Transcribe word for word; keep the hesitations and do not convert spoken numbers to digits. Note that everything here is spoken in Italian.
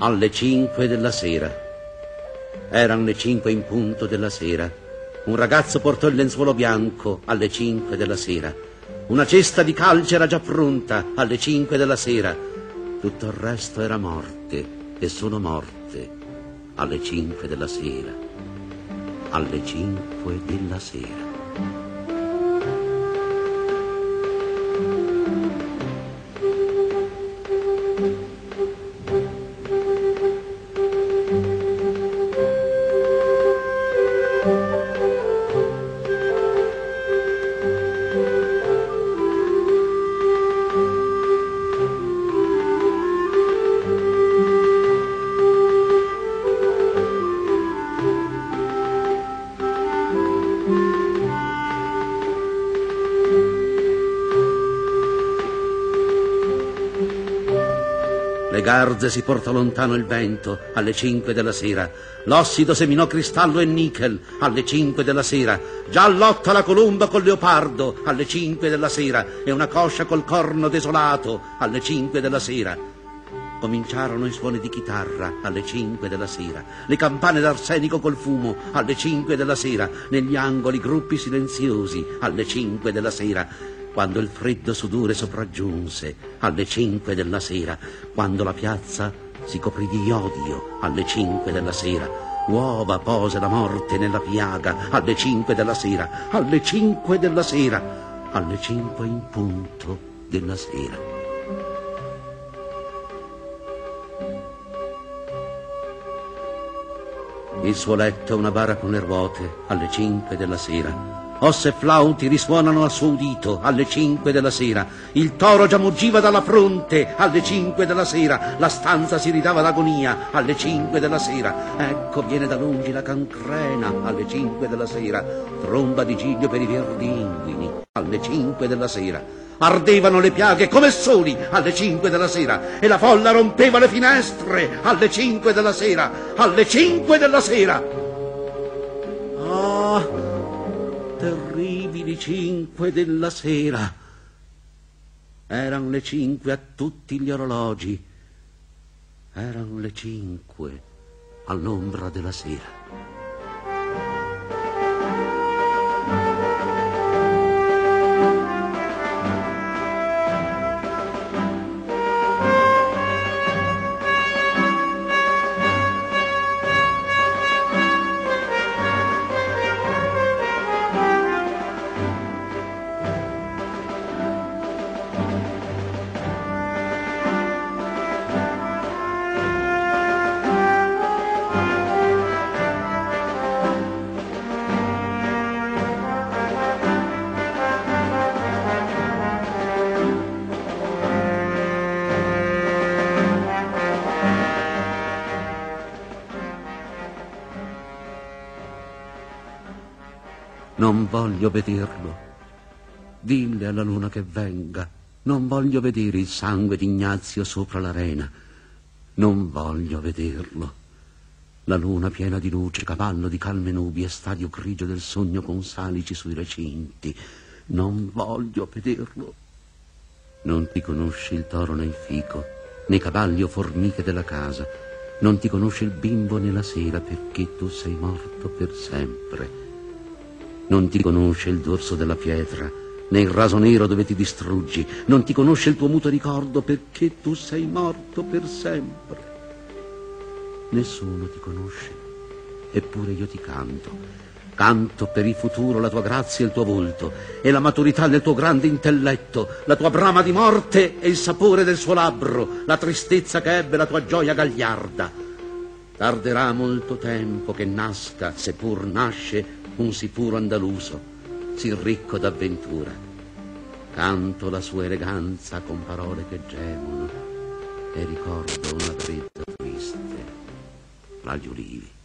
alle cinque della sera. Erano le cinque in punto della sera. Un ragazzo portò il lenzuolo bianco alle cinque della sera. Una cesta di calce era già pronta alle cinque della sera. Tutto il resto era morte e solo morte alle cinque della sera. Alle cinque della sera. Le garze si portò lontano il vento alle cinque della sera. L'ossido seminò cristallo e nichel alle cinque della sera. Già lotta la colomba col leopardo alle cinque della sera e una coscia col corno desolato alle cinque della sera. Cominciarono i suoni di chitarra alle cinque della sera, le campane d'arsenico col fumo alle cinque della sera, negli angoli gruppi silenziosi alle cinque della sera. Quando il freddo sudore sopraggiunse alle cinque della sera, quando la piazza si coprì di odio alle cinque della sera, uova pose la morte nella piaga alle cinque della sera, alle cinque della sera, alle cinque in punto della sera. Il suo letto è una bara con le ruote alle cinque della sera. Ossa e flauti risuonano al suo udito alle cinque della sera. Il toro già muggiva dalla fronte alle cinque della sera. La stanza si ridava d'agonia alle cinque della sera. Ecco viene da lungi la cancrena alle cinque della sera. Tromba di giglio per i verdi inguini alle cinque della sera. Ardevano le piaghe come soli alle cinque della sera e la folla rompeva le finestre alle cinque della sera. Alle cinque della sera. Ah! Terribili cinque della sera. Eran le cinque a tutti gli orologi. Eran le cinque all'ombra della sera. Non voglio vederlo. Dille alla luna che venga. Non voglio vedere il sangue di Ignazio sopra l'arena. Non voglio vederlo. La luna piena di luce, cavallo di calme nubi e stadio grigio del sogno con salici sui recinti. Non voglio vederlo. Non ti conosci il toro né il fico, né cavalli o formiche della casa. Non ti conosce il bimbo né la sera, perché tu sei morto per sempre. Non ti conosce il dorso della pietra, né il raso nero dove ti distruggi. Non ti conosce il tuo muto ricordo, perché tu sei morto per sempre. Nessuno ti conosce, eppure io ti canto. Canto per il futuro la tua grazia e il tuo volto, e la maturità del tuo grande intelletto, la tua brama di morte e il sapore del suo labbro, la tristezza che ebbe la tua gioia gagliarda. Tarderà molto tempo che nasca, seppur nasce, un sicuro andaluso, sì ricco d'avventura. Canto la sua eleganza con parole che gemono e ricordo una brezza triste fra gli ulivi.